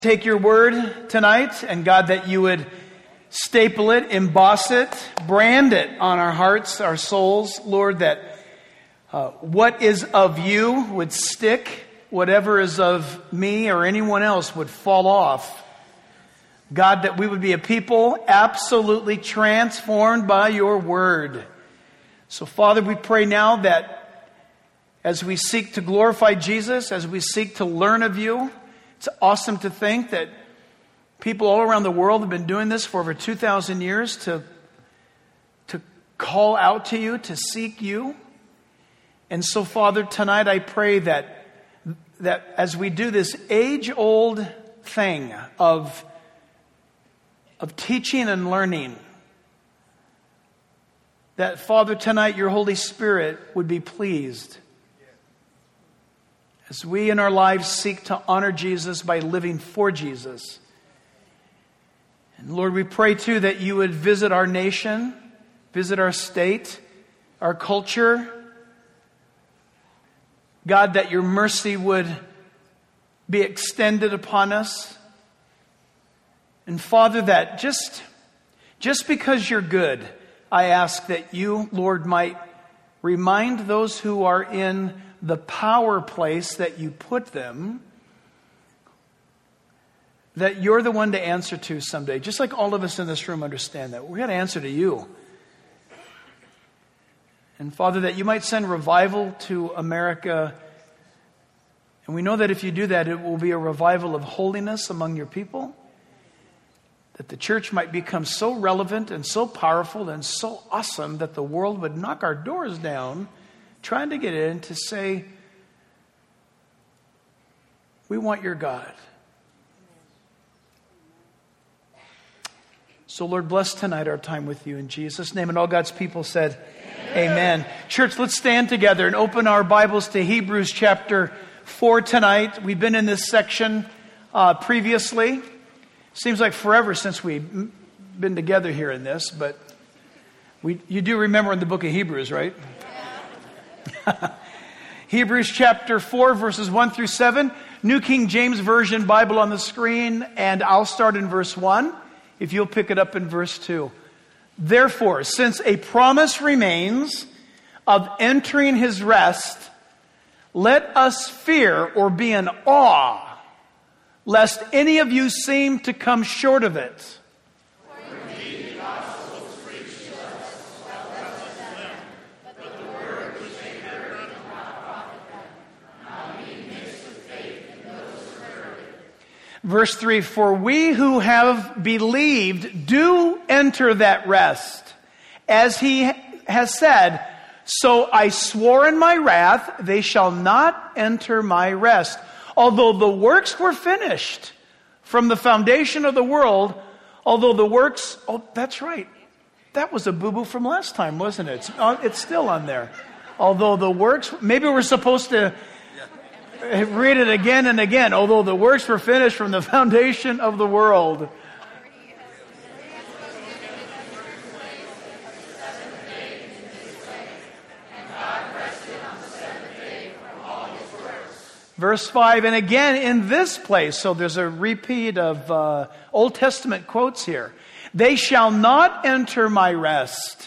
Take your word tonight, and God, that you would staple it, emboss it, brand it on our hearts, our souls, Lord, that what is of you would stick, whatever is of me or anyone else would fall off. God, that we would be a people absolutely transformed by your word. So, Father, we pray now that as we seek to glorify Jesus, as we seek to learn of you, it's awesome to think that people all around the world have been doing this for over 2,000 years to call out to you, to seek you. And so, Father, tonight I pray that as we do this age-old thing of teaching and learning, that, Father, tonight your Holy Spirit would be pleased as we in our lives seek to honor Jesus by living for Jesus. And Lord, we pray too that you would visit our nation, visit our state, our culture. God, that your mercy would be extended upon us. And Father, that just because you're good, I ask that you, Lord, might remind those who are in the power place that you put them, that you're the one to answer to someday. Just like all of us in this room understand that. We're going to answer to you. And Father, that you might send revival to America. And we know that if you do that, it will be a revival of holiness among your people. That the church might become so relevant and so powerful and so awesome that the world would knock our doors down trying to get in to say, we want your God. So Lord, bless tonight our time with you in Jesus' name. And all God's people said, Amen. Church, let's stand together and open our Bibles to Hebrews chapter 4 tonight. We've been in this section previously. Seems like forever since we've been together here in this, but you do remember in the book of Hebrews, right? Hebrews chapter 4, verses 1 through 7. New King James Version Bible on the screen, and I'll start in verse 1, if you'll pick it up in verse 2. Therefore, since a promise remains of entering his rest, let us fear or be in awe, lest any of you seem to come short of it. Verse 3, for we who have believed do enter that rest. As he has said, so I swore in my wrath, they shall not enter my rest. Although the works were finished from the foundation of the world, oh, that's right. That was a boo-boo from last time, wasn't it? It's still on there. Although the works, maybe we're supposed to read it again and again. Although the works were finished from the foundation of the world. Verse 5, and again in this place, so there's a repeat of Old Testament quotes here. They shall not enter my rest.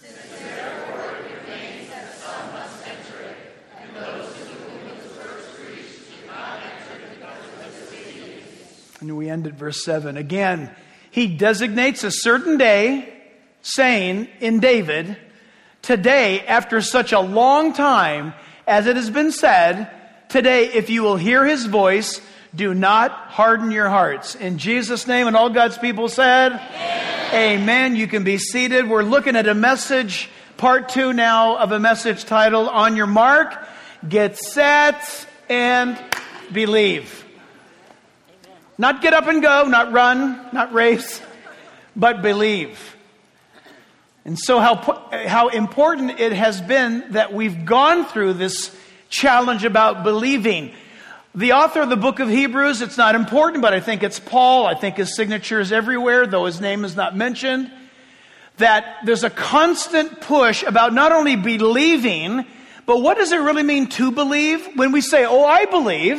And we end at verse 7. Again, he designates a certain day, saying in David, today, after such a long time, as it has been said, today, if you will hear his voice, do not harden your hearts. In Jesus' name, and all God's people said, Amen. Amen. You can be seated. We're looking at a message, part 2 now of a message titled, On Your Mark, Get Set, and Believe. Not get up and go, not run, not race, but believe. And so how important it has been that we've gone through this challenge about believing. The author of the book of Hebrews, it's not important, but I think it's Paul. I think his signature is everywhere, though his name is not mentioned. That there's a constant push about not only believing, but what does it really mean to believe? When we say, oh, I believe,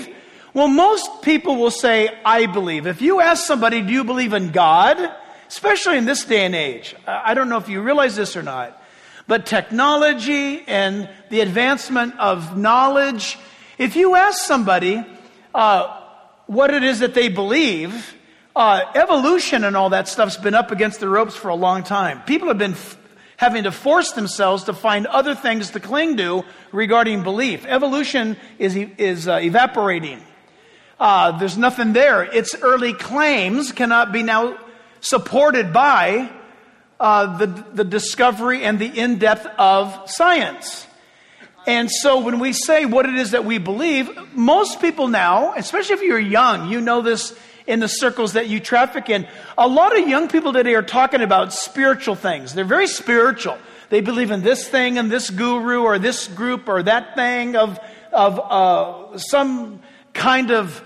Well, most people will say, I believe. If you ask somebody, do you believe in God? Especially in this day and age. I don't know if you realize this or not. But technology and the advancement of knowledge, if you ask somebody what it is that they believe, evolution and all that stuff's been up against the ropes for a long time. People have been having to force themselves to find other things to cling to regarding belief. Evolution is evaporating. There's nothing there. Its early claims cannot be now supported by the discovery and the in-depth of science. And so when we say what it is that we believe, most people now, especially if you're young, you know this in the circles that you traffic in, a lot of young people today are talking about spiritual things. They're very spiritual. They believe in this thing and this guru or this group or that thing of some kind of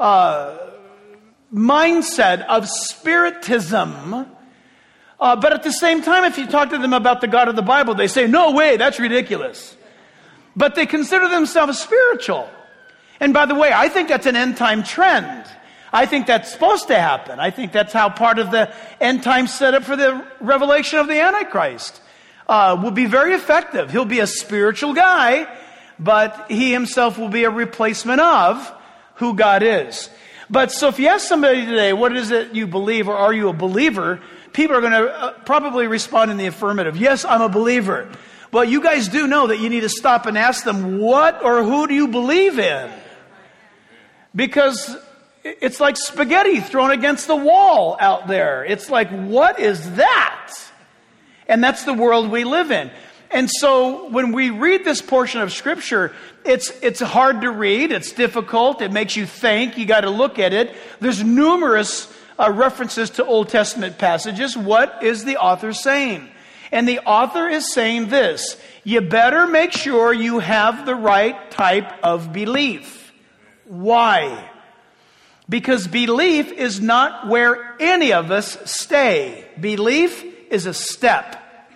mindset of spiritism. But at the same time, if you talk to them about the God of the Bible, they say, no way, that's ridiculous. But they consider themselves spiritual. And by the way, I think that's an end time trend. I think that's supposed to happen. I think that's how part of the end time setup for the revelation of the Antichrist will be very effective. He'll be a spiritual guy, but he himself will be a replacement of who God is. But so if you ask somebody today, what is it you believe, or are you a believer? People are going to probably respond in the affirmative. Yes, I'm a believer. But you guys do know that you need to stop and ask them, what or who do you believe in? Because it's like spaghetti thrown against the wall out there. It's like, what is that? And that's the world we live in. And so when we read this portion of Scripture, it's hard to read. It's difficult. It makes you think. You got to look at it. There's numerous references to Old Testament passages. What is the author saying? And the author is saying this: you better make sure you have the right type of belief. Why? Because belief is not where any of us stay. Belief is a step.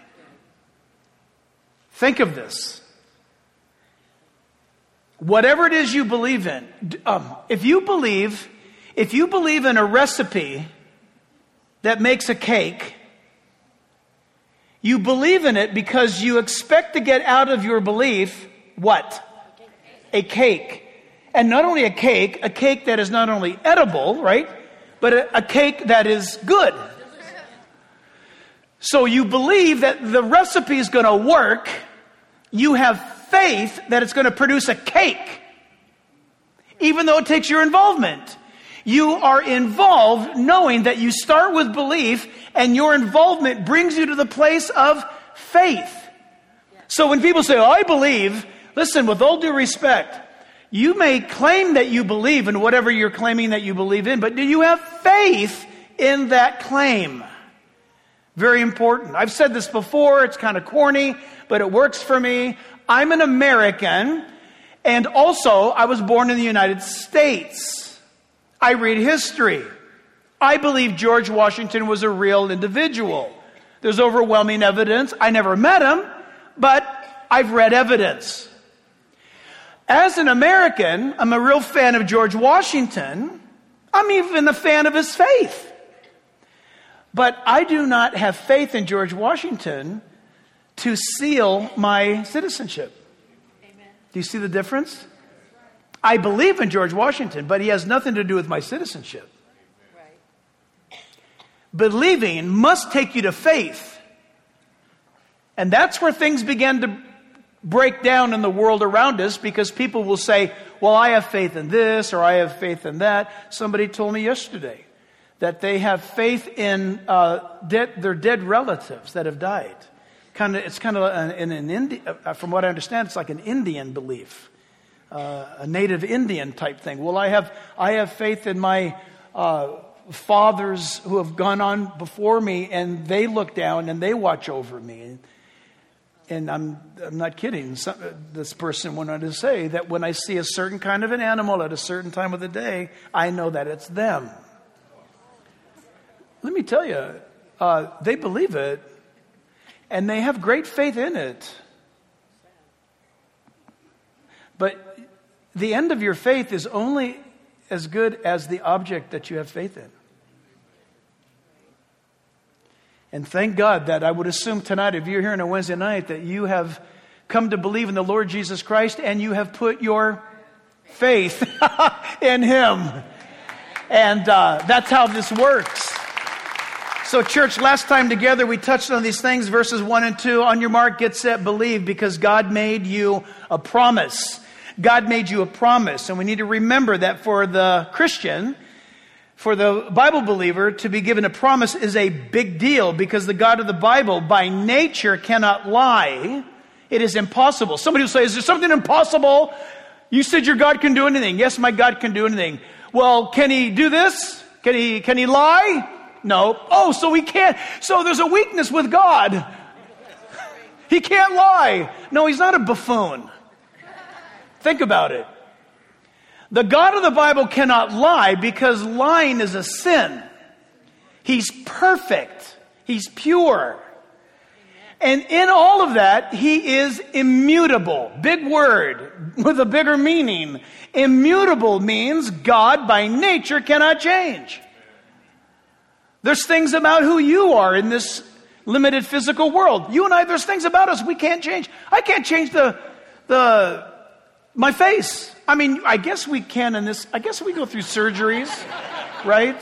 Think of this. Whatever it is you believe in, if you believe in a recipe that makes a cake, you believe in it because you expect to get out of your belief what? A cake. And not only a cake that is not only edible, right? But a cake that is good. So you believe that the recipe is going to work. You have faith that it's going to produce a cake. Even though it takes your involvement. You are involved knowing that you start with belief and your involvement brings you to the place of faith. So when people say, oh, I believe, listen, with all due respect, you may claim that you believe in whatever you're claiming that you believe in, but do you have faith in that claim? Very important. I've said this before. It's kind of corny, but it works for me. I'm an American, and also I was born in the United States. I read history. I believe George Washington was a real individual. There's overwhelming evidence. I never met him, but I've read evidence. As an American, I'm a real fan of George Washington. I'm even a fan of his faith. But I do not have faith in George Washington to seal my citizenship. Amen. Do you see the difference? I believe in George Washington, but he has nothing to do with my citizenship. Right. Believing must take you to faith. And that's where things begin to break down in the world around us, because people will say, well, I have faith in this or I have faith in that. Somebody told me yesterday that they have faith in their dead relatives that have died. It's kind of in an Indian, from what I understand, it's like an Indian belief, a native Indian type thing. Well, I have faith in my fathers who have gone on before me, and they look down and they watch over me. And I'm not kidding. This person went on to say that when I see a certain kind of an animal at a certain time of the day, I know that it's them. Let me tell you, they believe it, and they have great faith in it. But the end of your faith is only as good as the object that you have faith in. And thank God that I would assume tonight, if you're here on a Wednesday night, that you have come to believe in the Lord Jesus Christ and you have put your faith in Him. And that's how this works. So church, last time together we touched on these things, verses 1 and 2. On your mark, get set, believe, because God made you a promise. God made you a promise. And we need to remember that for the Christian, for the Bible believer, to be given a promise is a big deal, because the God of the Bible by nature cannot lie. It is impossible. Somebody will say, is there something impossible? You said your God can do anything. Yes, my God can do anything. Well, can He do this? Can he lie? No. Oh, so He can't. So there's a weakness with God. He can't lie. No, He's not a buffoon. Think about it. The God of the Bible cannot lie because lying is a sin. He's perfect. He's pure. And in all of that, He is immutable. Big word with a bigger meaning. Immutable means God by nature cannot change. There's things about who you are in this limited physical world. You and I, there's things about us we can't change. I can't change my face. I mean, I guess we can in this. I guess we go through surgeries, right?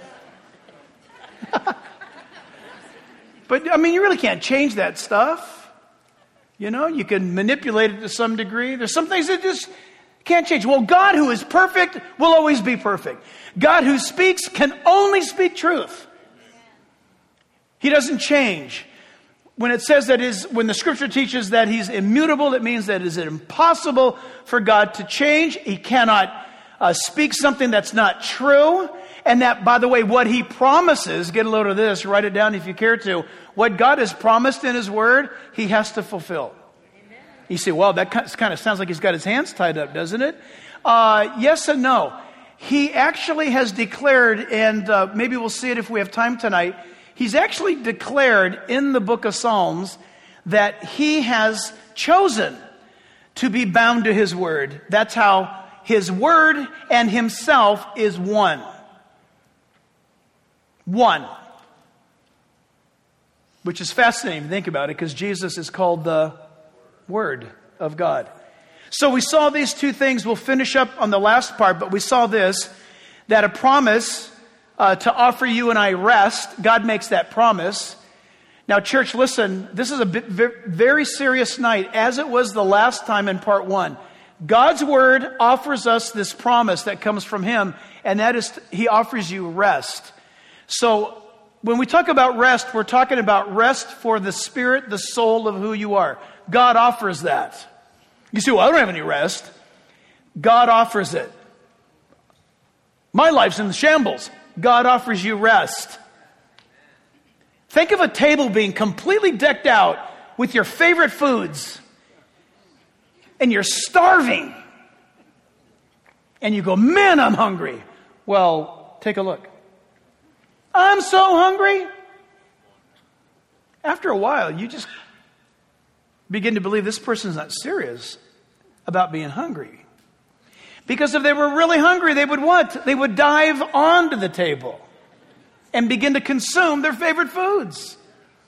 But, I mean, you really can't change that stuff. You know, you can manipulate it to some degree. There's some things that just can't change. Well, God who is perfect will always be perfect. God who speaks can only speak truth. He doesn't change. When it says that when the scripture teaches that He's immutable, it means that it is impossible for God to change. He cannot speak something that's not true. And that, by the way, what He promises, get a load of this, write it down if you care to. What God has promised in His Word, He has to fulfill. Amen. You say, well, that kind of sounds like He's got His hands tied up, doesn't it? Yes and no. He actually has declared, and maybe we'll see it if we have time tonight, He's actually declared in the book of Psalms that He has chosen to be bound to His Word. That's how His Word and Himself is one. One. Which is fascinating to think about it, because Jesus is called the Word of God. So we saw these two things. We'll finish up on the last part, but we saw this, that a promise to offer you and I rest. God makes that promise. Now, church, listen, this is a very serious night, as it was the last time in part 1. God's Word offers us this promise that comes from Him, and that is He offers you rest. So when we talk about rest, we're talking about rest for the spirit, the soul of who you are. God offers that. You say, well, I don't have any rest. God offers it. My life's in the shambles. God offers you rest. Think of a table being completely decked out with your favorite foods, and you're starving. And you go, man, I'm hungry. Well, take a look. I'm so hungry. After a while, you just begin to believe this person's not serious about being hungry. Because if they were really hungry, they would what? They would dive onto the table and begin to consume their favorite foods.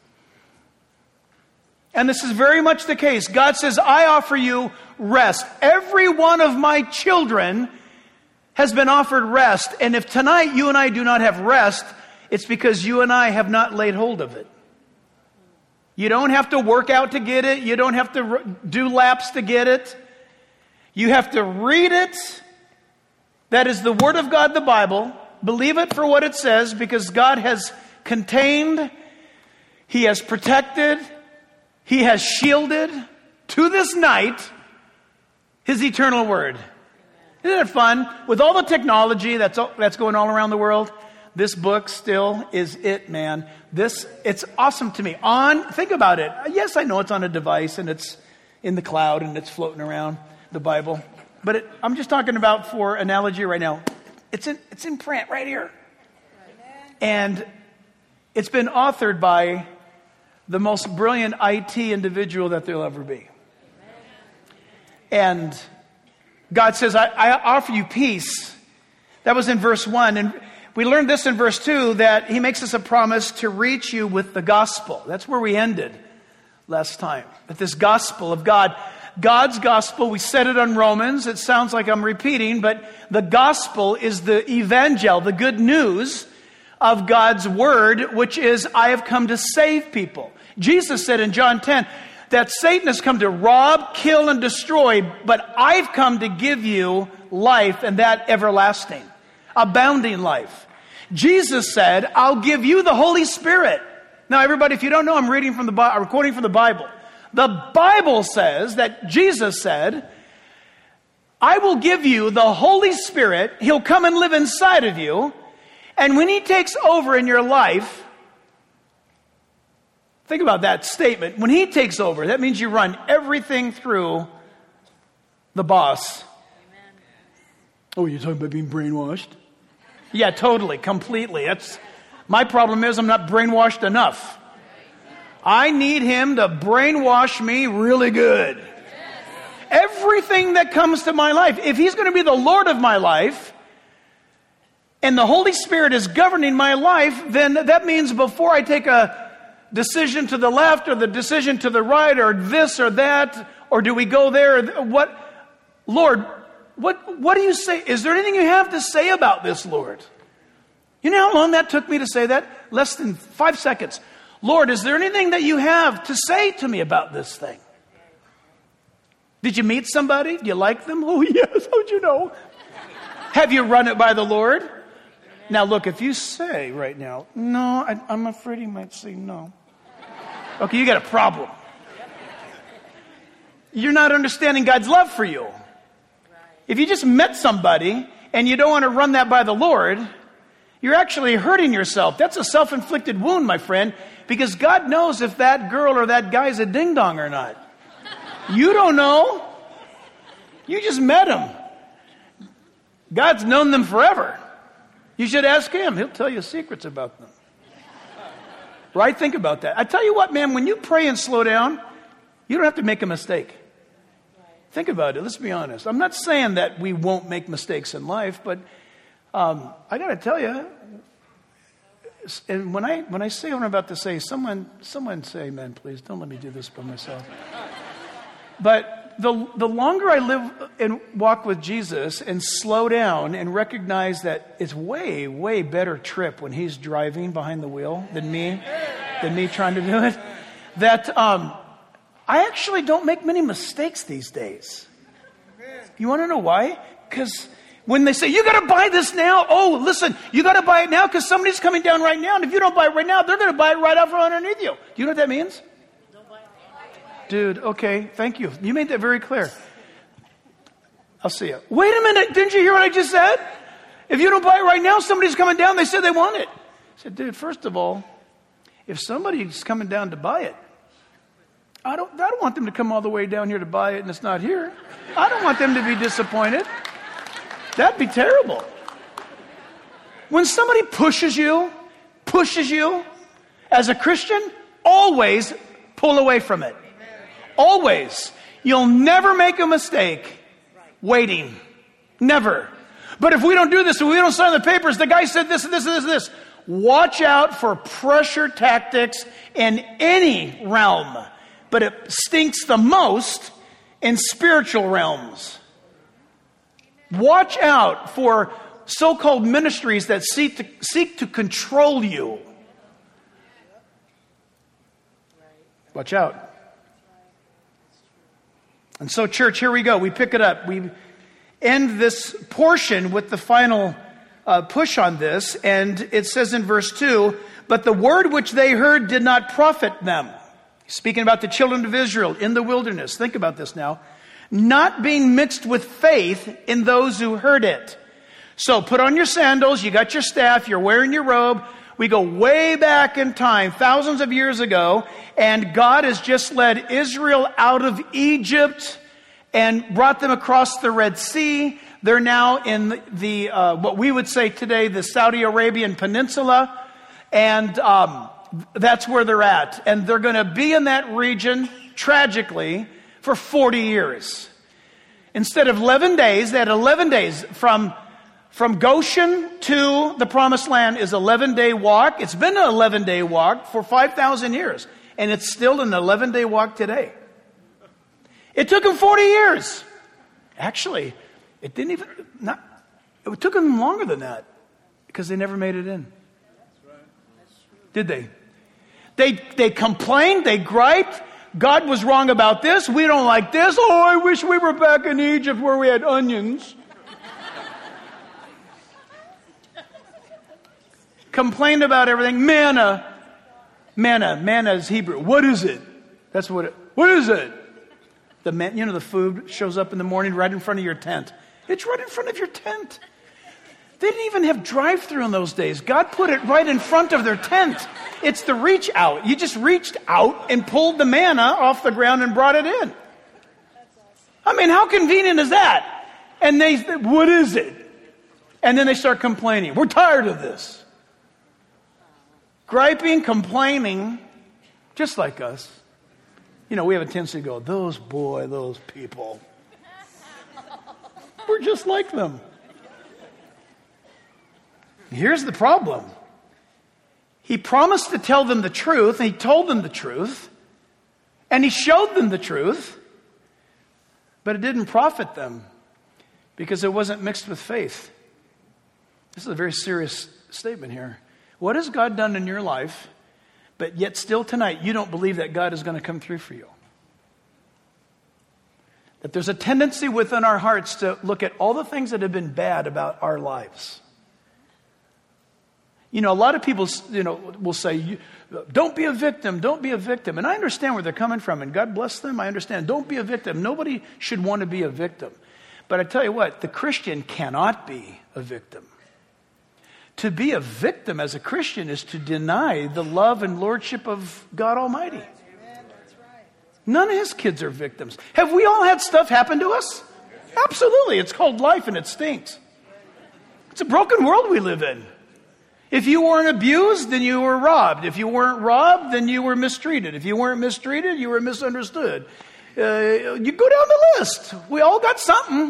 And this is very much the case. God says, I offer you rest. Every one of my children has been offered rest. And if tonight you and I do not have rest, it's because you and I have not laid hold of it. You don't have to work out to get it. You don't have to do laps to get it. You have to read it. That is the Word of God, the Bible. Believe it for what it says, because God has contained, He has protected, He has shielded to this night His eternal Word. Isn't it fun? With all the technology that's going all around the world, this book still is it, man. It's awesome to me. Think about it. Yes, I know it's on a device and it's in the cloud and it's floating around, the Bible. But I'm just talking about, for analogy right now, it's in print right here. And it's been authored by the most brilliant IT individual that there'll ever be. And God says, I offer you peace That was in verse 1. And we learned this in verse 2, that he makes us a promise to reach you with the gospel. That's where we ended last time. That this gospel of God, God's gospel, we said it on Romans. It sounds like I'm repeating, but the gospel is the evangel, the good news of God's word, which is, I have come to save people. Jesus said in John 10 that Satan has come to rob, kill, and destroy, but I've come to give you life, and that everlasting, abounding life. Jesus said, I'll give you the Holy Spirit. Now, everybody, if you don't know, I'm quoting from the Bible. The Bible says that Jesus said, I will give you the Holy Spirit. He'll come and live inside of you. And when he takes over in your life, think about that statement. When he takes over, that means you run everything through the boss. Amen. Oh, you're talking about being brainwashed? Yeah, totally, completely. My problem is I'm not brainwashed enough. I need him to brainwash me really good. Everything that comes to my life, if he's going to be the Lord of my life, and the Holy Spirit is governing my life, then that means before I take a decision to the left or the decision to the right or this or that, or do we go there? Lord, what do you say? Is there anything you have to say about this, Lord? You know how long that took me to say that? Less than 5 seconds. Lord, is there anything that you have to say to me about this thing? Did you meet somebody? Do you like them? Oh, yes. How'd you know? Have you run it by the Lord? Now, look, if you say right now, no, I'm afraid he might say no. Okay, you got a problem. You're not understanding God's love for you. If you just met somebody and you don't want to run that by the Lord, you're actually hurting yourself. That's a self-inflicted wound, my friend, because God knows if that girl or that guy's a ding-dong or not. You don't know. You just met him. God's known them forever. You should ask him. He'll tell you secrets about them. Right? Think about that. I tell you what, man, when you pray and slow down, you don't have to make a mistake. Think about it. Let's be honest. I'm not saying that we won't make mistakes in life, but I got to tell you, and when I say what I'm about to say, someone say amen, please. Don't let me do this by myself. But the longer I live and walk with Jesus and slow down and recognize that it's way, way better trip when he's driving behind the wheel than me trying to do it, that I actually don't make many mistakes these days. You want to know why? Because when they say, you got to buy this now. Oh, listen, you got to buy it now because somebody's coming down right now. And if you don't buy it right now, they're going to buy it right out from underneath you. Do you know what that means? Dude, okay, thank you. You made that very clear. I'll see you. Wait a minute, didn't you hear what I just said? If you don't buy it right now, somebody's coming down. They said they want it. I said, dude, first of all, if somebody's coming down to buy it, I don't want them to come all the way down here to buy it and it's not here. I don't want them to be disappointed. That'd be terrible. When somebody pushes you, as a Christian, always pull away from it. Always. You'll never make a mistake waiting. Never. But if we don't do this, if we don't sign the papers, the guy said this and this and this and this. Watch out for pressure tactics in any realm. But it stinks the most in spiritual realms. Watch out for so-called ministries that seek to control you. Watch out. And so, church, here we go. We pick it up. We end this portion with the final push on this. And it says in verse 2, but the word which they heard did not profit them. Speaking about the children of Israel in the wilderness. Think about this now. Not being mixed with faith in those who heard it. So put on your sandals. You got your staff. You're wearing your robe. We go way back in time, thousands of years ago, and God has just led Israel out of Egypt and brought them across the Red Sea. They're now in the what we would say today, the Saudi Arabian Peninsula, and that's where they're at. And they're going to be in that region, tragically, for 40 years. Instead of 11 days, they had 11 days from From Goshen to the Promised Land is an 11-day walk. It's been an 11-day walk for 5,000 years. And it's still an 11-day walk today. It took them 40 years. Actually, it took them longer than that because they never made it in. Did they? They complained, they griped. God was wrong about this. We don't like this. Oh, I wish we were back in Egypt where we had onions. Complained about everything. Manna is Hebrew. What is it? That's what is it? The food shows up in the morning right in front of your tent. It's right in front of your tent. They didn't even have drive-through in those days. God put it right in front of their tent. It's the reach out. You just reached out and pulled the manna off the ground and brought it in. I mean, how convenient is that? And they said, what is it? And then they start complaining. We're tired of this. Griping, complaining, just like us. We have a tendency to go, those people. We're just like them. Here's the problem. He promised to tell them the truth, and he told them the truth, and he showed them the truth, but it didn't profit them because it wasn't mixed with faith. This is a very serious statement here. What has God done in your life, but yet still tonight you don't believe that God is going to come through for you? That there's a tendency within our hearts to look at all the things that have been bad about our lives. A lot of people, will say, don't be a victim, don't be a victim. And I understand where they're coming from, and God bless them, I understand. Don't be a victim. Nobody should want to be a victim. But I tell you what, the Christian cannot be a victim. To be a victim as a Christian is to deny the love and lordship of God Almighty. None of his kids are victims. Have we all had stuff happen to us? Absolutely. It's called life and it stinks. It's a broken world we live in. If you weren't abused, then you were robbed. If you weren't robbed, then you were mistreated. If you weren't mistreated, you were misunderstood. You go down the list. We all got something.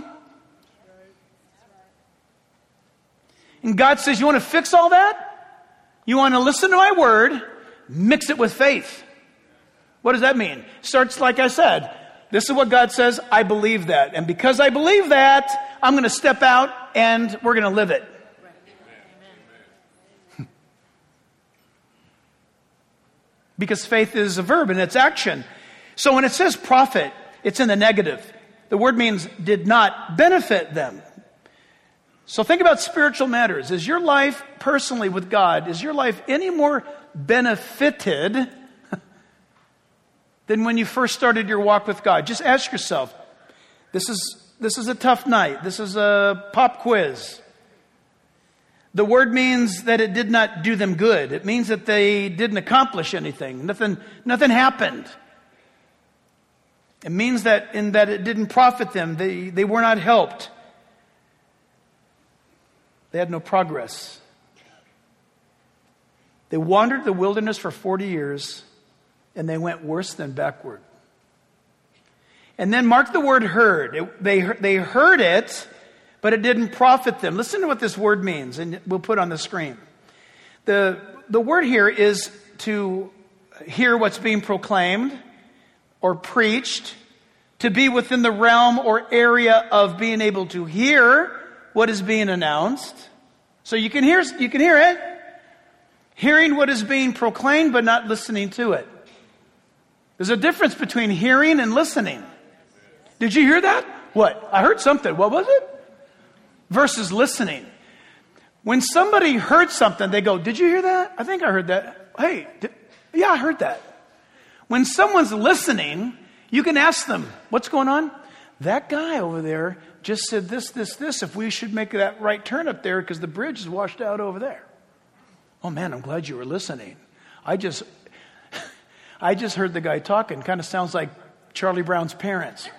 And God says, you want to fix all that? You want to listen to my word, mix it with faith. What does that mean? Starts like I said. This is what God says, I believe that. And because I believe that, I'm going to step out and we're going to live it. Because faith is a verb and it's action. So when it says profit, it's in the negative. The word means did not benefit them. So think about spiritual matters. Is your life personally with God, is your life any more benefited than when you first started your walk with God? Just ask yourself, this is a tough night. This is a pop quiz. The word means that it did not do them good. It means that they didn't accomplish anything. Nothing happened. It means that in that it didn't profit them. They were not helped. They had no progress. They wandered the wilderness for 40 years, and they went worse than backward. And then mark the word heard. They heard it, but it didn't profit them. Listen to what this word means, and we'll put on the screen. The word here is to hear what's being proclaimed or preached, to be within the realm or area of being able to hear what is being announced. So you can hear it. Hearing what is being proclaimed, but not listening to it. There's a difference between hearing and listening. Did you hear that? What? I heard something. What was it? Versus listening. When somebody heard something, they go, did you hear that? I think I heard that. Hey, yeah, I heard that. When someone's listening, you can ask them, what's going on? That guy over there just said this, if we should make that right turn up there because the bridge is washed out over there. Oh man, I'm glad you were listening. I just heard the guy talking. Kind of sounds like Charlie Brown's parents.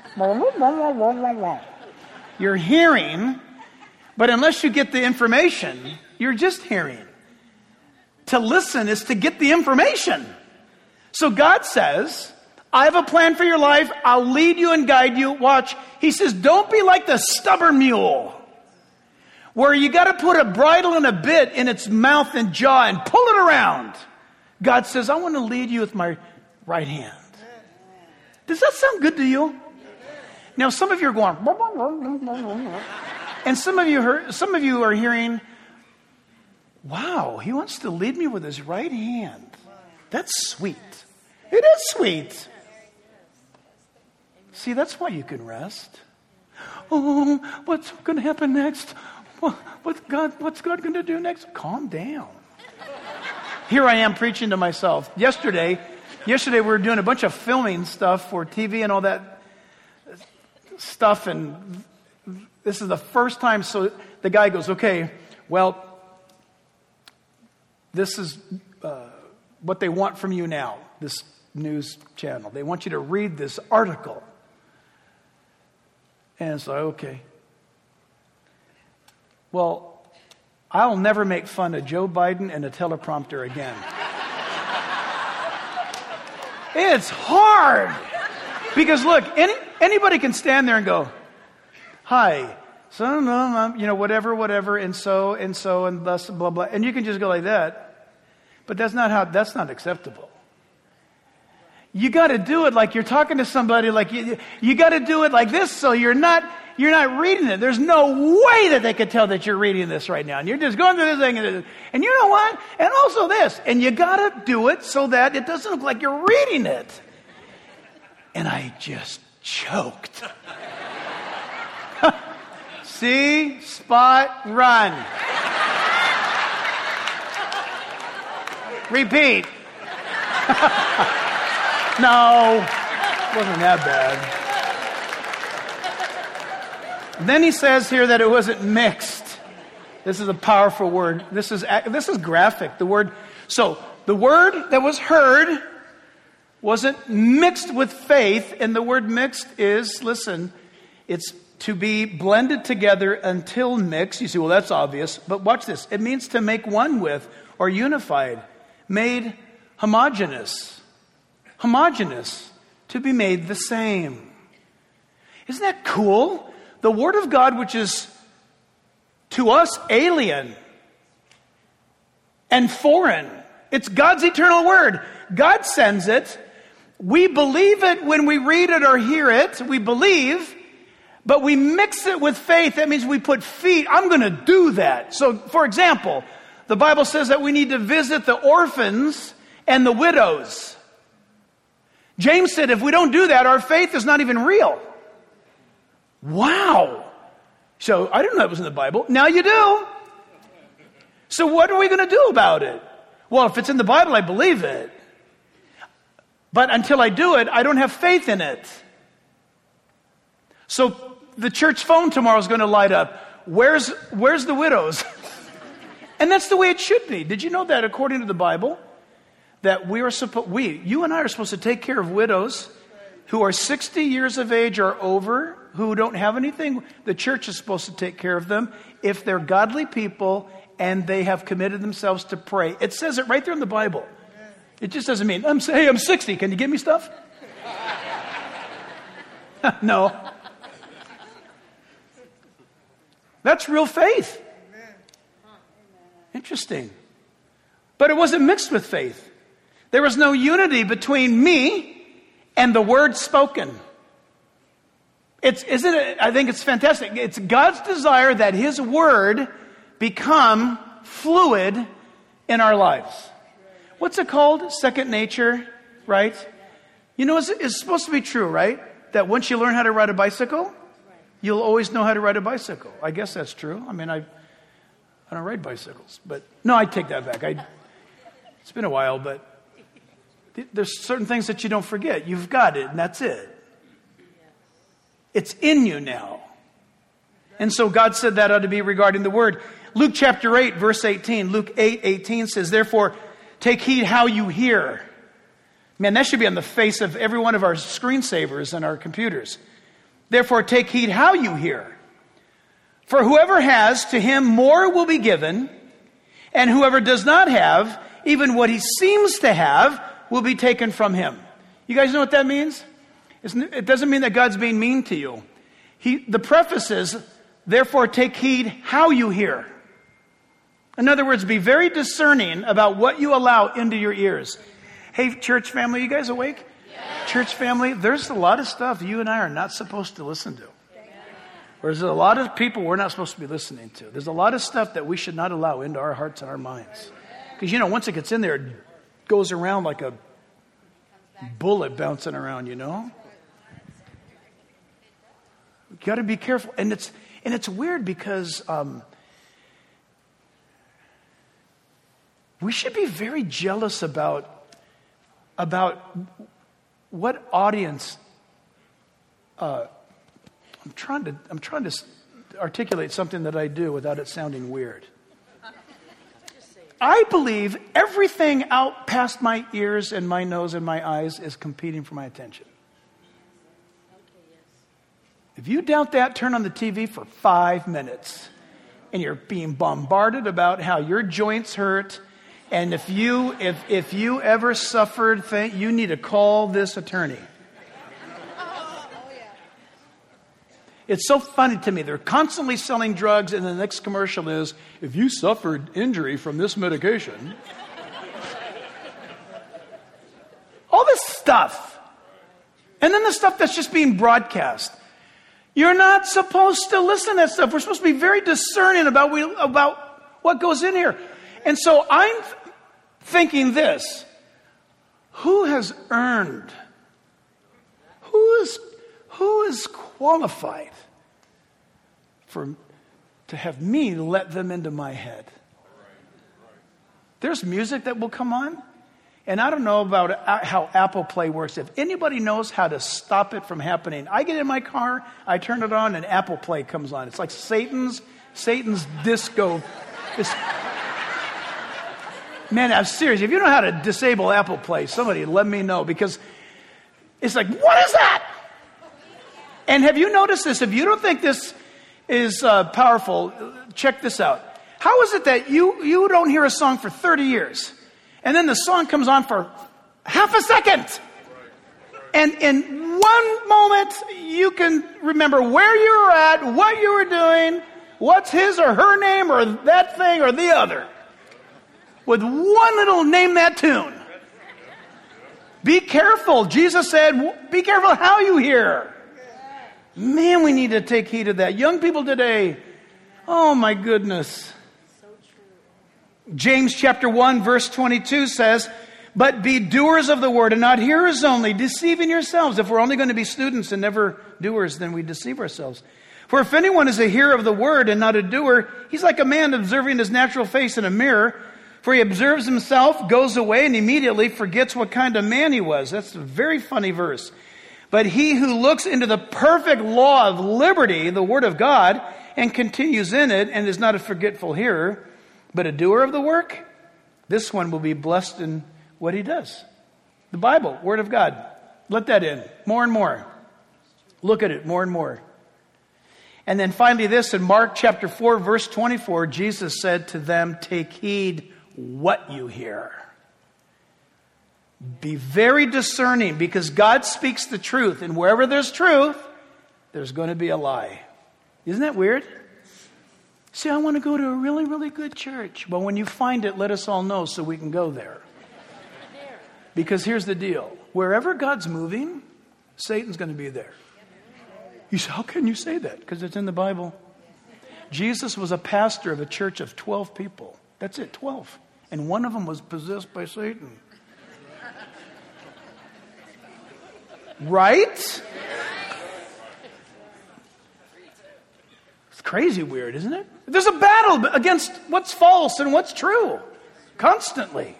You're hearing, but unless you get the information, you're just hearing. To listen is to get the information. So God says, I have a plan for your life. I'll lead you and guide you. Watch. He says, don't be like the stubborn mule. where you got to put a bridle and a bit in its mouth and jaw and pull it around. God says, I want to lead you with my right hand. Does that sound good to you? Now, some of you are going, and some of you are hearing, wow, he wants to lead me with his right hand. That's sweet. It is sweet. See, that's why you can rest. Oh, what's going to happen next? What's God going to do next? Calm down. Here I am preaching to myself. Yesterday we were doing a bunch of filming stuff for TV and all that stuff, and this is the first time. So the guy goes, okay, well, this is what they want from you now, this news channel. They want you to read this article. And so, okay. Well, I'll never make fun of Joe Biden and a teleprompter again. It's hard. Because look, anybody can stand there and go, hi, so, whatever, and so, and thus, blah, blah. And you can just go like that. But that's not acceptable. You got to do it like you're talking to somebody, like you got to do it like this, so you're not reading it. There's no way that they could tell that you're reading this right now. And you're just going through this thing. And you know what? And also this. And you got to do it so that it doesn't look like you're reading it. And I just choked. See? Spot, run. Repeat. No, it wasn't that bad. Then he says here that it wasn't mixed. This is a powerful word. This is graphic. The word that was heard wasn't mixed with faith, and the word mixed is, listen, it's to be blended together until mixed. You say, well, that's obvious, but watch this. It means to make one with or unified, made homogeneous. Homogeneous, to be made the same. Isn't that cool? The Word of God, which is to us alien and foreign. It's God's eternal Word. God sends it. We believe it when we read it or hear it. We believe, but we mix it with faith. That means we put feet. I'm going to do that. So, for example, the Bible says that we need to visit the orphans and the widows. James said, if we don't do that, our faith is not even real. Wow. So I didn't know that was in the Bible. Now you do. So what are we going to do about it? Well, if it's in the Bible, I believe it. But until I do it, I don't have faith in it. So the church phone tomorrow is going to light up. Where's the widows? And that's the way it should be. Did you know that according to the Bible, that you and I are supposed to take care of widows who are 60 years of age or over, who don't have anything? The church is supposed to take care of them if they're godly people and they have committed themselves to pray. It says it right there in the Bible. It just doesn't mean, hey, I'm 60. Can you give me stuff? No. That's real faith. Interesting. But it wasn't mixed with faith. There was no unity between me and the word spoken. Isn't it? I think it's fantastic. It's God's desire that His word become fluid in our lives. What's it called? Second nature, right? You know, it's supposed to be true, right? That once you learn how to ride a bicycle, you'll always know how to ride a bicycle. I guess that's true. I mean, I don't ride bicycles, but no, I take that back. It's been a while, but there's certain things that you don't forget. You've got it, and that's it. It's in you now. And so God said that ought to be regarding the word. Luke chapter 8, verse 18. Luke 8:18 says, therefore, take heed how you hear. Man, that should be on the face of every one of our screensavers and our computers. Therefore, take heed how you hear. For whoever has, to him more will be given, and whoever does not have, even what he seems to have, will be taken from him. You guys know what that means? It doesn't mean that God's being mean to you. The preface is, Therefore, take heed how you hear. In other words, be very discerning about what you allow into your ears. Hey, church family, you guys awake? Yes. Church family, there's a lot of stuff you and I are not supposed to listen to. There's a lot of people we're not supposed to be listening to. There's a lot of stuff that we should not allow into our hearts and our minds. Because, once it gets in there, it goes around like a bullet bouncing around, You got to be careful. And it's weird because we should be very jealous about what audience. I'm trying to articulate something that I do without it sounding weird. I believe everything out past my ears and my nose and my eyes is competing for my attention. If you doubt that, turn on the TV for 5 minutes. And you're being bombarded about how your joints hurt. And if you ever suffered, you need to call this attorney. It's so funny to me. They're constantly selling drugs, and the next commercial is, if you suffered injury from this medication. All this stuff. And then the stuff that's just being broadcast. You're not supposed to listen to that stuff. We're supposed to be very discerning about what goes in here. And so I'm thinking this. Who has earned? Who is qualified to have me let them into my head? There's music that will come on, and I don't know about how Apple Play works. If anybody knows how to stop it from happening, I get in my car, I turn it on, and Apple Play comes on. It's like Satan's disco. Man, I'm serious. If you know how to disable Apple Play, somebody let me know, because it's like, what is that? And have you noticed this? If you don't think this is powerful, check this out. How is it that you don't hear a song for 30 years, and then the song comes on for half a second, and in one moment you can remember where you were at, what you were doing, what's his or her name, or that thing or the other, with one little name that tune? Be careful. Jesus said, be careful how you hear. Man, we need to take heed of that. Young people today, oh my goodness. James chapter 1 verse 22 says, but be doers of the word and not hearers only, deceiving yourselves. If we're only going to be students and never doers, then we deceive ourselves. For if anyone is a hearer of the word and not a doer, he's like a man observing his natural face in a mirror. For he observes himself, goes away, and immediately forgets what kind of man he was. That's a very funny verse. But he who looks into the perfect law of liberty, the word of God, and continues in it, and is not a forgetful hearer, but a doer of the work, this one will be blessed in what he does. The Bible, word of God. Let that in more and more. Look at it more and more. And then finally this, in Mark chapter 4, verse 24, Jesus said to them, take heed what you hear. Be very discerning, because God speaks the truth. And wherever there's truth, there's going to be a lie. Isn't that weird? See, I want to go to a really, really good church. Well, when you find it, let us all know so we can go there. Because here's the deal. Wherever God's moving, Satan's going to be there. You say, how can you say that? Because it's in the Bible. Jesus was a pastor of a church of 12 people. That's it, 12. And one of them was possessed by Satan. Right? It's crazy weird, isn't it? There's a battle against what's false and what's true. Constantly.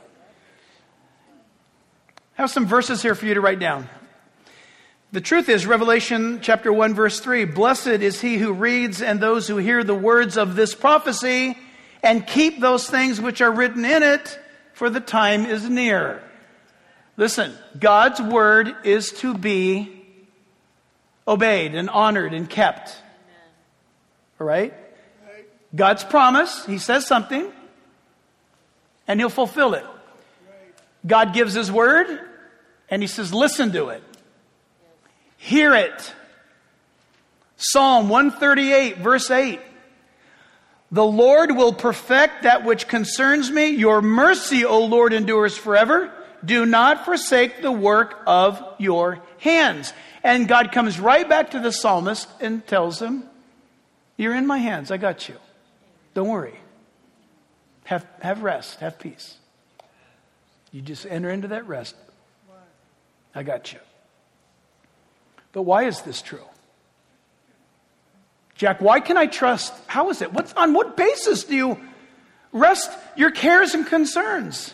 I have some verses here for you to write down. The truth is, Revelation chapter 1, verse 3, blessed is he who reads and those who hear the words of this prophecy and keep those things which are written in it, for the time is near. Listen, God's word is to be obeyed and honored and kept. All right? God's promise, he says something, and he'll fulfill it. God gives his word, and he says, listen to it. Hear it. Psalm 138, verse 8. The Lord will perfect that which concerns me. Your mercy, O Lord, endures forever. Do not forsake the work of your hands. And God comes right back to the psalmist and tells him, you're in my hands. I got you. Don't worry. Have rest. Have peace. You just enter into that rest. I got you. But why is this true? Jack, why can I trust? How is it? On what basis do you rest your cares and concerns?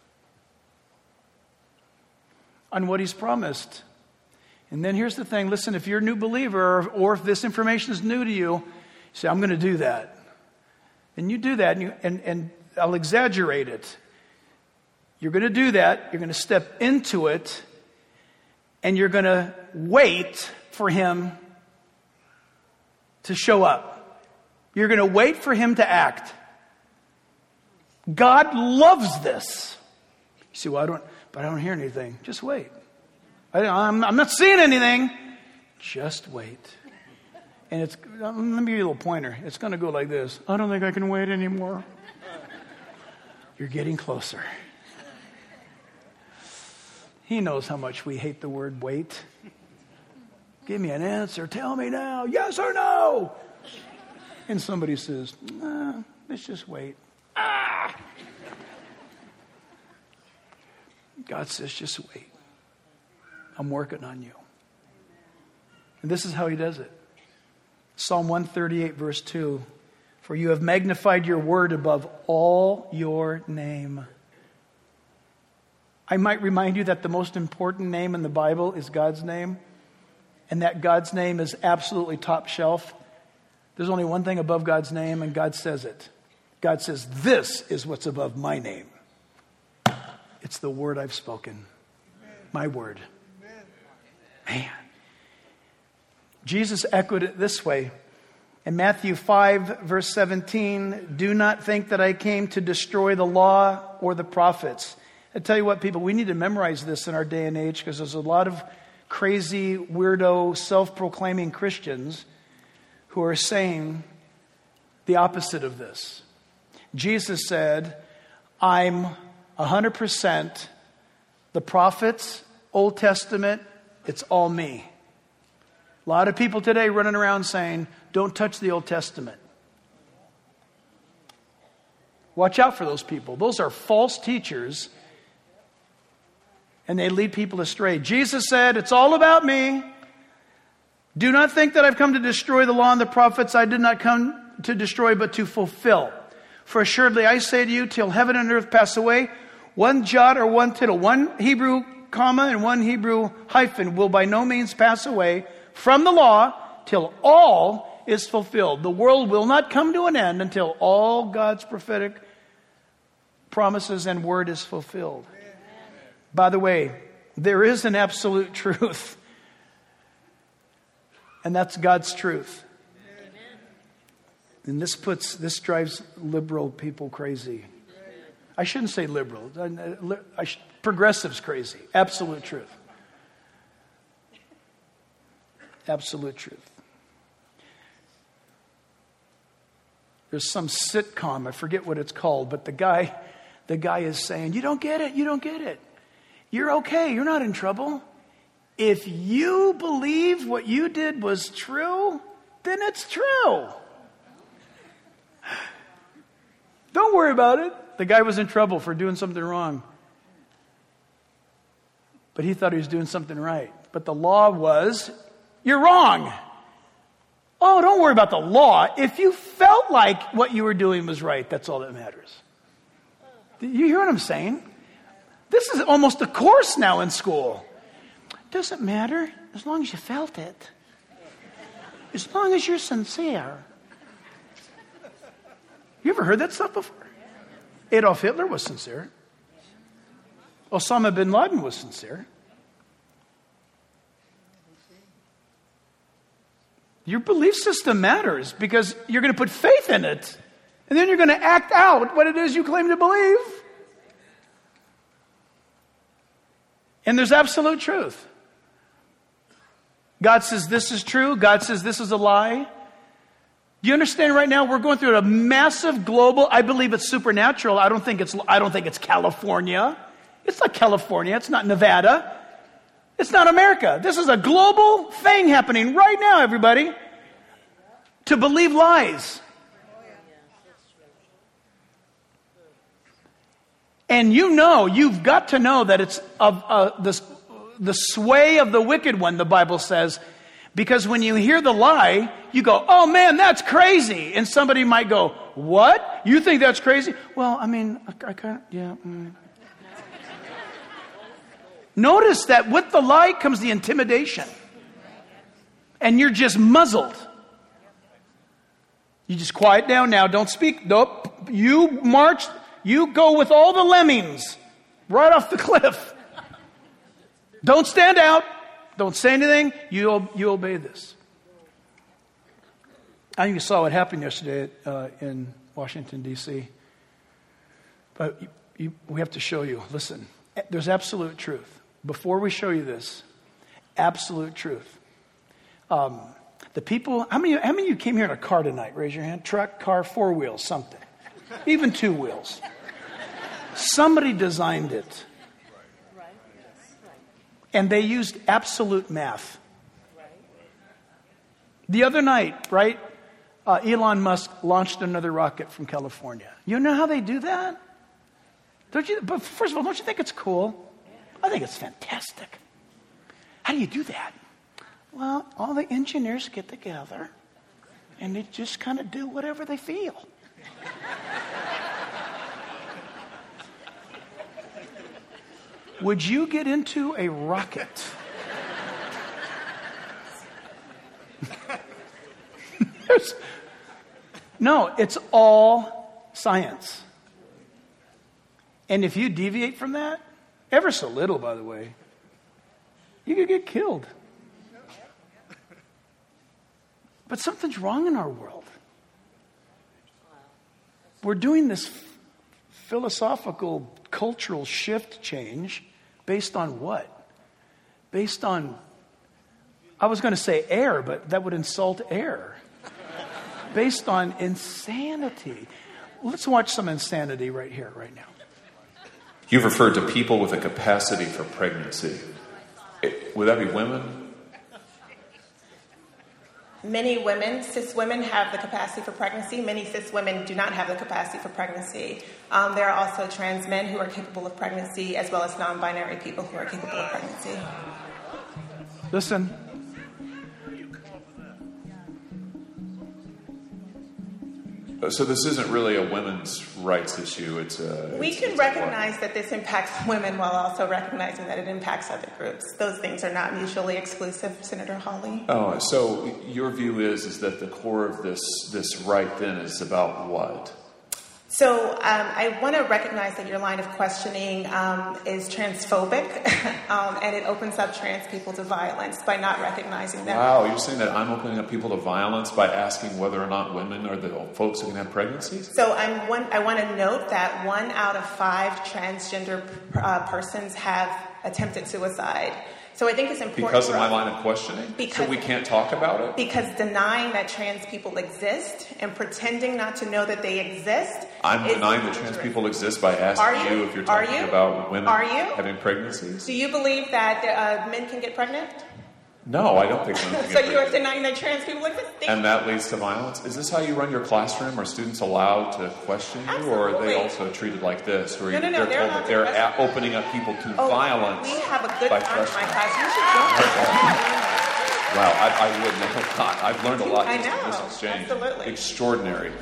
On what he's promised. And then here's the thing. Listen, if you're a new believer or if this information is new to you, you say, I'm going to do that. And you do that, and I'll exaggerate it. You're going to do that. You're going to step into it, and you're going to wait for him to show up. You're going to wait for him to act. God loves this. You say, well, I don't hear anything. Just wait. I'm not seeing anything. Just wait. And let me give you a little pointer. It's going to go like this. I don't think I can wait anymore. You're getting closer. He knows how much we hate the word wait. Give me an answer. Tell me now. Yes or no? And somebody says, let's just wait. God says, just wait. I'm working on you. And this is how he does it. Psalm 138, verse 2. For you have magnified your word above all your name. I might remind you that the most important name in the Bible is God's name. And that God's name is absolutely top shelf. There's only one thing above God's name, and God says it. God says, this is what's above my name. It's the word I've spoken. My word. Man. Jesus echoed it this way. In Matthew 5, verse 17, do not think that I came to destroy the law or the prophets. I tell you what, people, we need to memorize this in our day and age because there's a lot of crazy, weirdo, self-proclaiming Christians who are saying the opposite of this. Jesus said, I'm 100% the prophets, Old Testament, it's all me. A lot of people today running around saying, don't touch the Old Testament. Watch out for those people. Those are false teachers, and they lead people astray. Jesus said, it's all about me. Do not think that I've come to destroy the law and the prophets. I did not come to destroy, but to fulfill. For assuredly I say to you, till heaven and earth pass away, one jot or one tittle, one Hebrew comma and one Hebrew hyphen will by no means pass away from the law till all is fulfilled. The world will not come to an end until all God's prophetic promises and word is fulfilled. Amen. By the way, there is an absolute truth, and that's God's truth. Amen. And this drives liberal people crazy. I shouldn't say liberal. Progressives crazy. Absolute truth. Absolute truth. There's some sitcom, I forget what it's called, but the guy is saying, you don't get it, you don't get it. You're okay, you're not in trouble. If you believe what you did was true, then it's true. Don't worry about it. The guy was in trouble for doing something wrong. But he thought he was doing something right. But the law was, you're wrong. Oh, don't worry about the law. If you felt like what you were doing was right, that's all that matters. You hear what I'm saying? This is almost a course now in school. Doesn't matter as long as you felt it. As long as you're sincere. You ever heard that stuff before? Adolf Hitler was sincere. Osama bin Laden was sincere. Your belief system matters because you're going to put faith in it. And then you're going to act out what it is you claim to believe. And there's absolute truth. God says this is true. God says this is a lie. Do you understand right now? We're going through a massive global, I believe it's supernatural. I don't think it's California. It's not California. It's not Nevada. It's not America. This is a global thing happening right now, everybody. To believe lies. And you've got to know that it's of the sway of the wicked one, the Bible says. Because when you hear the lie, you go, oh man, that's crazy. And somebody might go, what? You think that's crazy? Well, I mean, I kind of, yeah. Notice that with the lie comes the intimidation. And you're just muzzled. You just quiet down now. Don't speak. Nope. You march. You go with all the lemmings right off the cliff. Don't stand out. Don't say anything. You obey this. I think you saw what happened yesterday in Washington, D.C. But we have to show you. Listen, there's absolute truth. Before we show you this, absolute truth. The people, how many of you came here in a car tonight? Raise your hand. Truck, car, 4 wheels, something. Even 2 wheels. Somebody designed it. And they used absolute math. The other night, right, Elon Musk launched another rocket from California. You know how they do that? Don't you? But first of all, don't you think it's cool? I think it's fantastic. How do you do that? Well, all the engineers get together and they just kind of do whatever they feel. Would you get into a rocket? No, it's all science. And if you deviate from that, ever so little, by the way, you could get killed. But something's wrong in our world. We're doing this philosophical, cultural shift change based on what? Based on, I was going to say air, but that would insult air. Based on insanity. Let's watch some insanity right here, right now. You've referred to people with a capacity for pregnancy. Would that be women? Many women, cis women, have the capacity for pregnancy. Many cis women do not have the capacity for pregnancy. There are also trans men who are capable of pregnancy, as well as non-binary people who are capable of pregnancy. Listen. So this isn't really a women's rights issue. We can recognize that this impacts women while also recognizing that it impacts other groups. Those things are not mutually exclusive, Senator Hawley. Oh, so your view is that the core of this right then is about what? So I want to recognize that your line of questioning is transphobic, and it opens up trans people to violence by not recognizing them. Wow, you're saying that I'm opening up people to violence by asking whether or not women are the folks who can have pregnancies? So I want to note that 1 out of 5 transgender persons have attempted suicide. So I think it's important because of my line of questioning? So we can't talk about it? Because denying that trans people exist and pretending not to know that they exist. I'm denying that trans people exist by asking you if you're talking about women having pregnancies? Do you believe that men can get pregnant? No, I don't think women can get So pregnant. you are denying that trans people exist? And that leads to violence? Is this how you run your classroom? Are students allowed to question you? Absolutely. Or are they also treated like this? Where No, they're told that they're opening up people to violence? We have a good by time in my questioning. class. You should join us. Wow, I would not. I've learned a lot I just in know. this exchange. Absolutely. Extraordinary.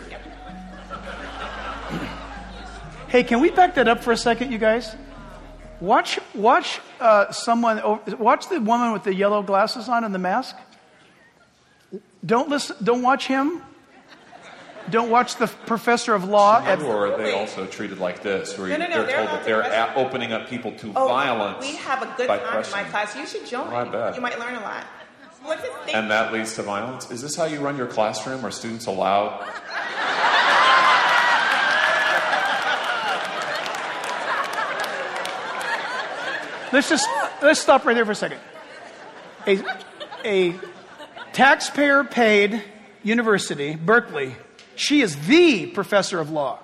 Hey, can we back that up for a second, you guys? Watch someone. Watch the woman with the yellow glasses on and the mask. Don't listen. Don't watch him. Don't watch the professor of law. Or are they also treated like this? Where No, they're told that they're not. opening up people to violence. We have a good by time in my questioning. class. You should join. I bet. You might learn a lot. What's this thing? And that leads to violence? Is this how you run your classroom? Are students allowed? Let's stop right there for a second. Hey, a taxpayer-paid university, Berkeley. She is the professor of law.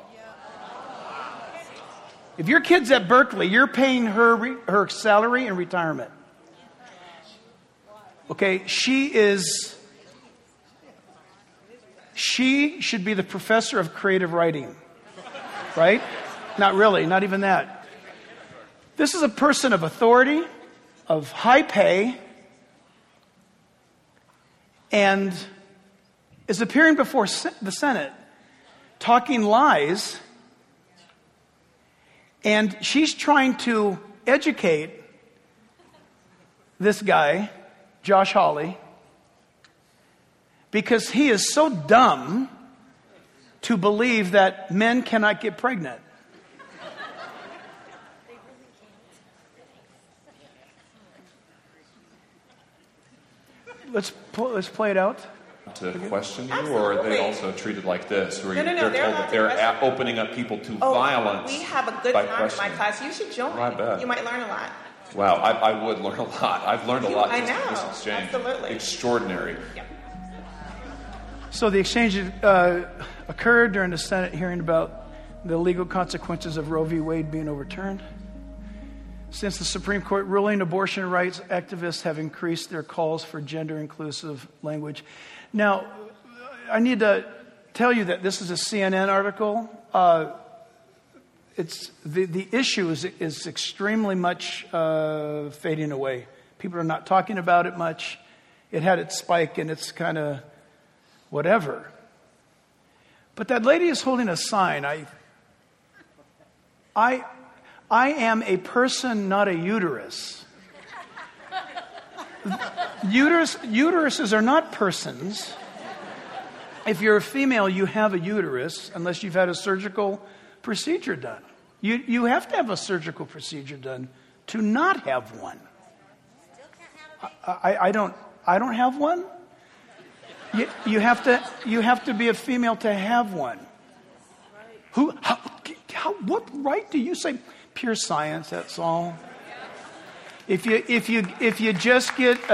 If your kid's at Berkeley, you're paying her salary and retirement. Okay, she should be the professor of creative writing. Right? Not really, not even that. This is a person of authority, of high pay, and is appearing before the Senate talking lies, and she's trying to educate this guy, Josh Hawley, because he is so dumb to believe that men cannot get pregnant. Let's play it out. To question you, or are they also treated like this? Where No. They're told that they're opening up people to violence. We have a good arm in my class. You should join. I bet. You might learn a lot. Wow, I would learn a lot. I've learned a lot I just know. from this exchange. Absolutely. Extraordinary. Yep. So the exchange occurred during the Senate hearing about the legal consequences of Roe v. Wade being overturned. Since the Supreme Court ruling, abortion rights activists have increased their calls for gender-inclusive language. Now, I need to tell you that this is a CNN article. It's the issue is extremely much fading away. People are not talking about it much. It had its spike, and it's kind of whatever. But that lady is holding a sign. I am a person, not a uterus. Uteruses are not persons. If you're a female, you have a uterus unless you've had a surgical procedure done. You have to have a surgical procedure done to not have one. I don't have one. You have to be a female to have one. What right do you say? Pure science. That's all. If you just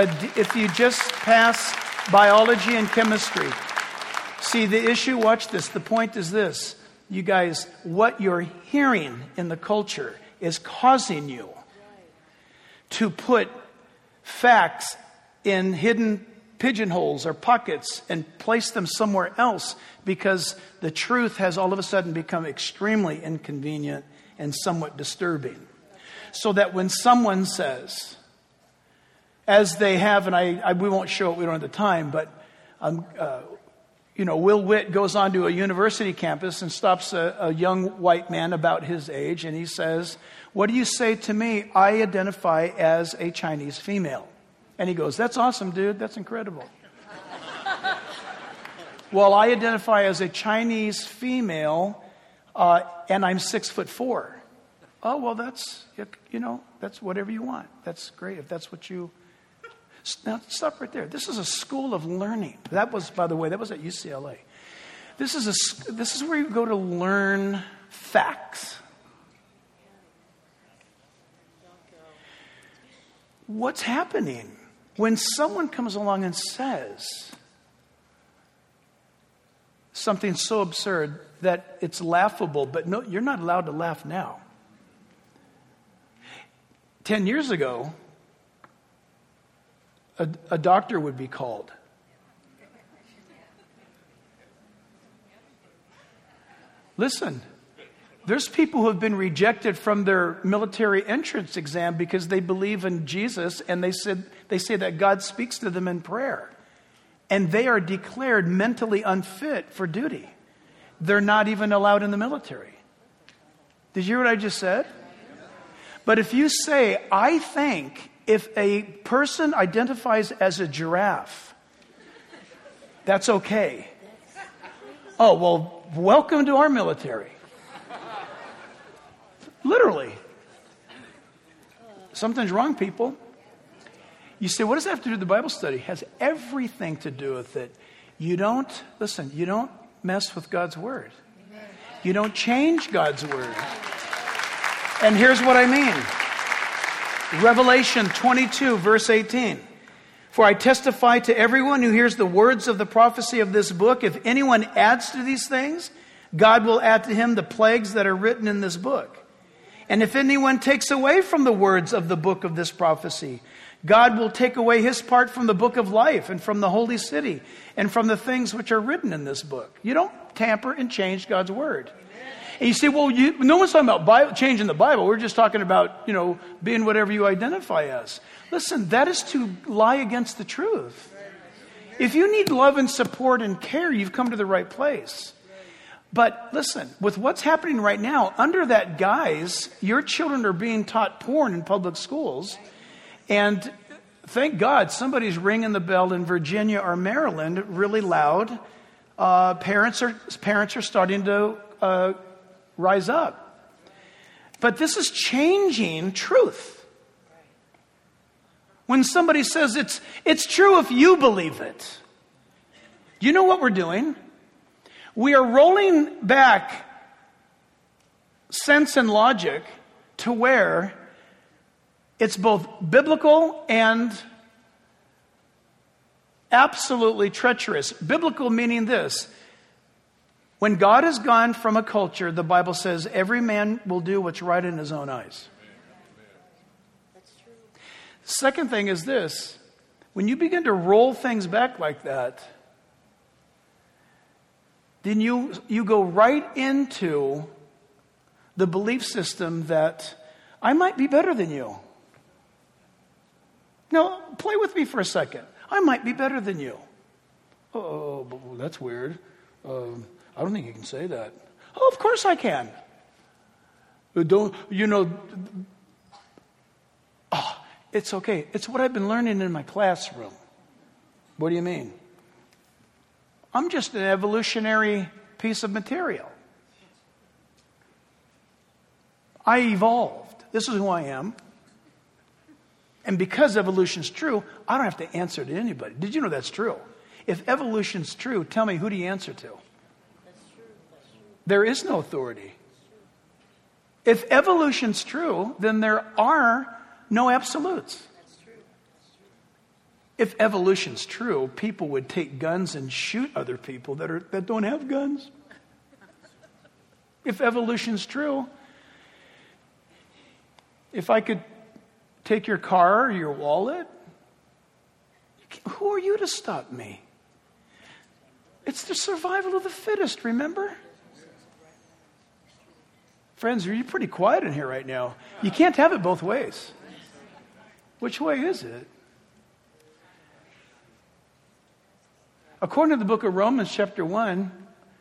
pass biology and chemistry. See, the issue, watch this. The point is this. You guys, what you're hearing in the culture is causing you to put facts in hidden pigeonholes or pockets and place them somewhere else because the truth has all of a sudden become extremely inconvenient and somewhat disturbing. So that when someone says, as they have, and we won't show it, we don't have the time, but Will Witt goes onto a university campus and stops a young white man about his age, and he says, "What do you say to me? I identify as a Chinese female." And he goes, "That's awesome, dude. That's incredible." "Well, I identify as a Chinese female, and I'm 6'4". "Oh, well, that's whatever you want. That's great if that's what you..." Now, stop right there. This is a school of learning. That was, by the way, that was at UCLA. This is where you go to learn facts. What's happening when someone comes along and says something so absurd that it's laughable, but no, you're not allowed to laugh now. 10 years ago, a doctor would be called. Listen, there's people who have been rejected from their military entrance exam because they believe in Jesus and they say that God speaks to them in prayer. And they are declared mentally unfit for duty. They're not even allowed in the military. Did you hear what I just said? But if you say, I think if a person identifies as a giraffe, that's okay. Oh, well, welcome to our military. Literally. Something's wrong, people. You say, what does that have to do with the Bible study? It has everything to do with it. You don't mess with God's word. You don't change God's word. And here's what I mean. Revelation 22, verse 18. For I testify to everyone who hears the words of the prophecy of this book, if anyone adds to these things, God will add to him the plagues that are written in this book. And if anyone takes away from the words of the book of this prophecy, God will take away his part from the book of life and from the holy city and from the things which are written in this book. You don't tamper and change God's word. And you say, well, no one's talking about changing the Bible. We're just talking about, being whatever you identify as. Listen, that is to lie against the truth. If you need love and support and care, you've come to the right place. But listen, with what's happening right now, under that guise, your children are being taught porn in public schools. And thank God somebody's ringing the bell in Virginia or Maryland really loud. Parents are starting to rise up. But this is changing truth. When somebody says it's true if you believe it. You know what we're doing? We are rolling back sense and logic to where it's both biblical and absolutely treacherous. Biblical meaning this. When God is gone from a culture, the Bible says every man will do what's right in his own eyes. Second thing is this. When you begin to roll things back like that, then you go right into the belief system that I might be better than you. Now, play with me for a second. I might be better than you. Oh, that's weird. I don't think you can say that. Oh, of course I can. It's okay. It's what I've been learning in my classroom. What do you mean? I'm just an evolutionary piece of material. I evolved. This is who I am. And because evolution's true, I don't have to answer to anybody. Did you know that's true? If evolution's true, tell me, who do you answer to? There is no authority. If evolution's true, then there are no absolutes. If evolution's true, people would take guns and shoot other people that don't have guns. If evolution's true, if I could take your car or your wallet, who are you to stop me? It's the survival of the fittest, remember? Friends, you're pretty quiet in here right now. You can't have it both ways. Which way is it? According to the book of Romans chapter 1,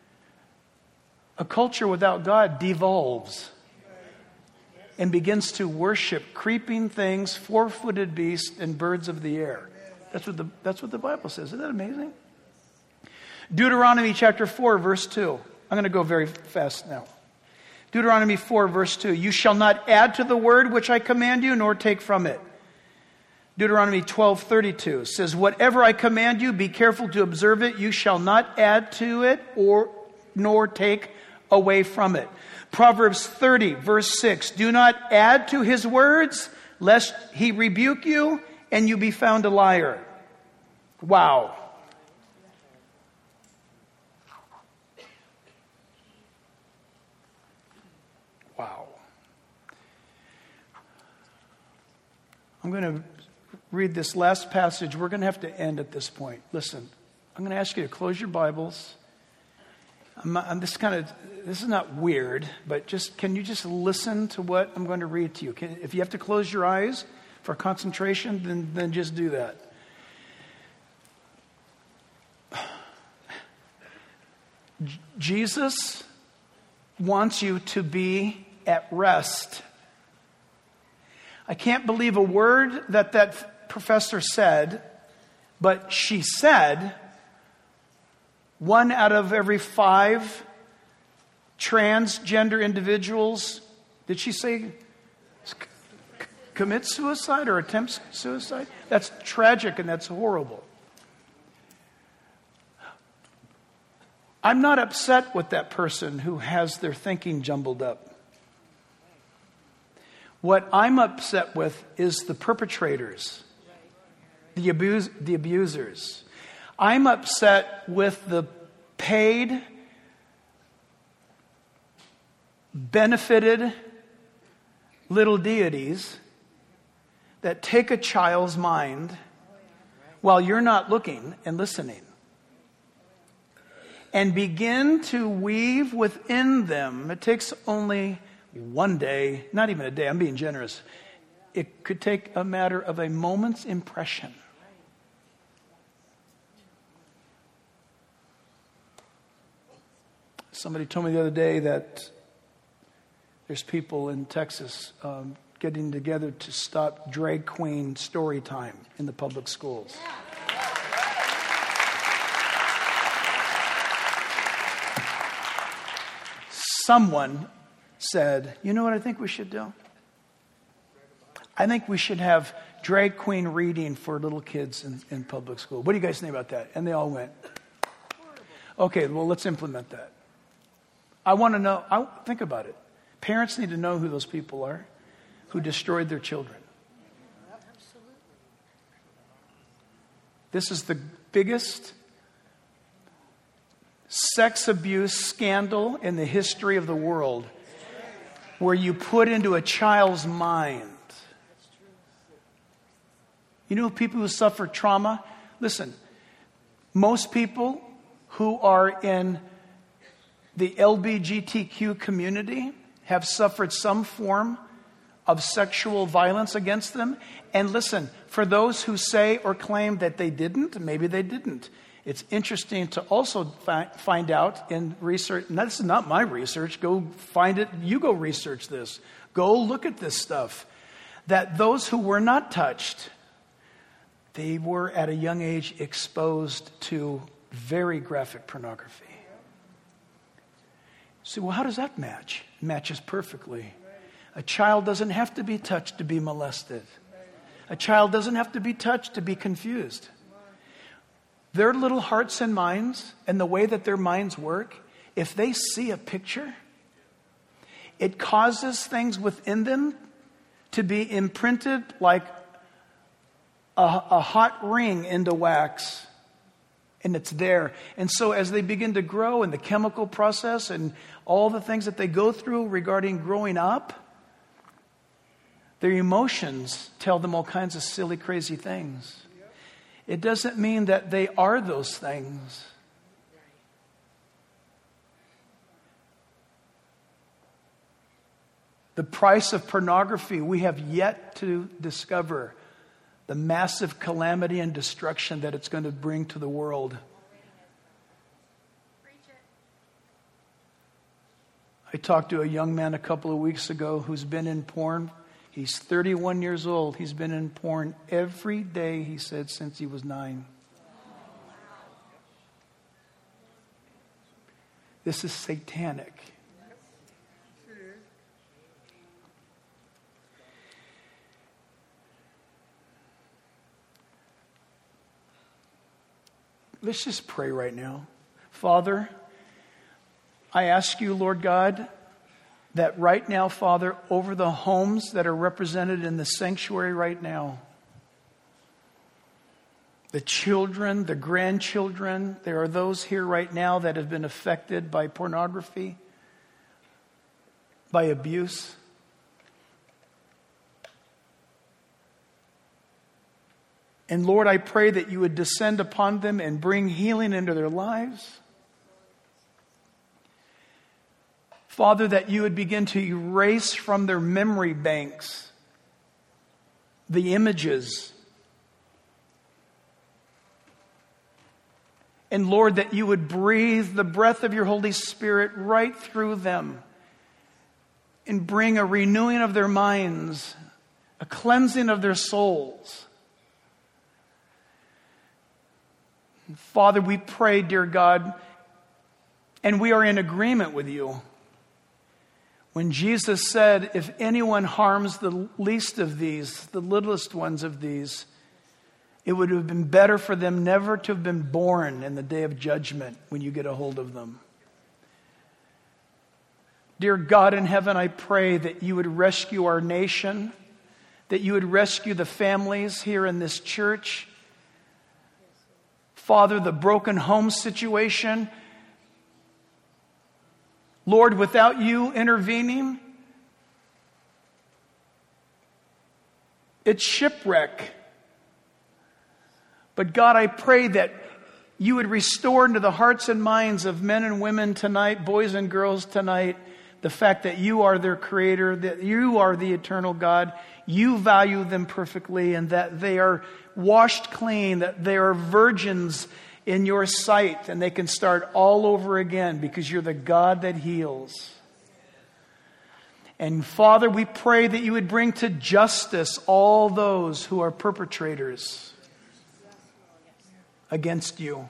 a culture without God devolves and begins to worship creeping things, four-footed beasts, and birds of the air. That's what the Bible says. Isn't that amazing? Deuteronomy chapter 4, verse 2. I'm going to go very fast now. Deuteronomy 4, verse 2. You shall not add to the word which I command you, nor take from it. Deuteronomy 12:32 says, whatever I command you, be careful to observe it. You shall not add to it nor take away from it. Proverbs 30, verse 6. Do not add to his words, lest he rebuke you and you be found a liar. Wow. Wow. I'm going to read this last passage. We're going to have to end at this point. Listen, I'm going to ask you to close your Bibles. This is not weird, but can you just listen to what I'm going to read to you? If you have to close your eyes for concentration, then just do that. Jesus wants you to be at rest. I can't believe a word that professor said, but she said 1 out of every 5 transgender individuals, did she say commit suicide or attempt suicide? That's tragic and that's horrible. I'm not upset with that person who has their thinking jumbled up. What I'm upset with is the perpetrators the abusers. I'm upset with the paid, benefited little deities that take a child's mind while you're not looking and listening, and begin to weave within them. It takes only one day, not even a day, I'm being generous. It could take a matter of a moment's impression. Somebody told me the other day that there's people in Texas getting together to stop drag queen story time in the public schools. Someone said, you know what I think we should do? I think we should have drag queen reading for little kids in public school. What do you guys think about that? And they all went, okay, well, let's implement that. I want to know, think about it. Parents need to know who those people are who destroyed their children. This is the biggest sex abuse scandal in the history of the world, where you put into a child's mind. You know people who suffer trauma? Listen, most people who are in the LGBTQ community have suffered some form of sexual violence against them. And listen, for those who say or claim that they didn't, maybe they didn't. It's interesting to also find out in research, and this is not my research, go find it, you go research this, go look at this stuff, that those who were not touched, they were at a young age exposed to very graphic pornography. So, well, how does that match? It matches perfectly. A child doesn't have to be touched to be molested. A child doesn't have to be touched to be confused. Their little hearts and minds, and the way that their minds work, if they see a picture, it causes things within them to be imprinted like a hot ring into wax. And it's there. And so as they begin to grow in the chemical process and all the things that they go through regarding growing up, their emotions tell them all kinds of silly, crazy things. It doesn't mean that they are those things. The price of pornography, we have yet to discover the massive calamity and destruction that it's going to bring to the world. I talked to a young man a couple of weeks ago who's been in porn. He's 31 years old. He's been in porn every day, he said, since he was 9. This is satanic. Let's just pray right now. Father, I ask you, Lord God, that right now, Father, over the homes that are represented in the sanctuary right now, the children, the grandchildren, there are those here right now that have been affected by pornography, by abuse. And Lord, I pray that you would descend upon them and bring healing into their lives. Father, that you would begin to erase from their memory banks the images. And Lord, that you would breathe the breath of your Holy Spirit right through them and bring a renewing of their minds, a cleansing of their souls. Father, we pray, dear God, and we are in agreement with you. When Jesus said, if anyone harms the least of these, the littlest ones of these, it would have been better for them never to have been born in the day of judgment when you get a hold of them. Dear God in heaven, I pray that you would rescue our nation, that you would rescue the families here in this church, Father, the broken home situation. Lord, without you intervening, it's shipwreck. But God, I pray that you would restore into the hearts and minds of men and women tonight, boys and girls tonight, the fact that you are their creator, that you are the eternal God, you value them perfectly, and that they are washed clean, that they are virgins in your sight, and they can start all over again because you're the God that heals. And Father, we pray that you would bring to justice all those who are perpetrators against you.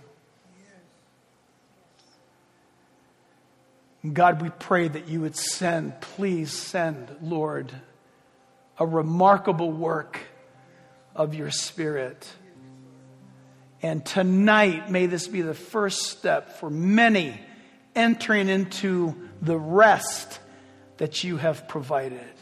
God, we pray that you would please send, Lord, a remarkable work of your Spirit. And tonight, may this be the first step for many entering into the rest that you have provided.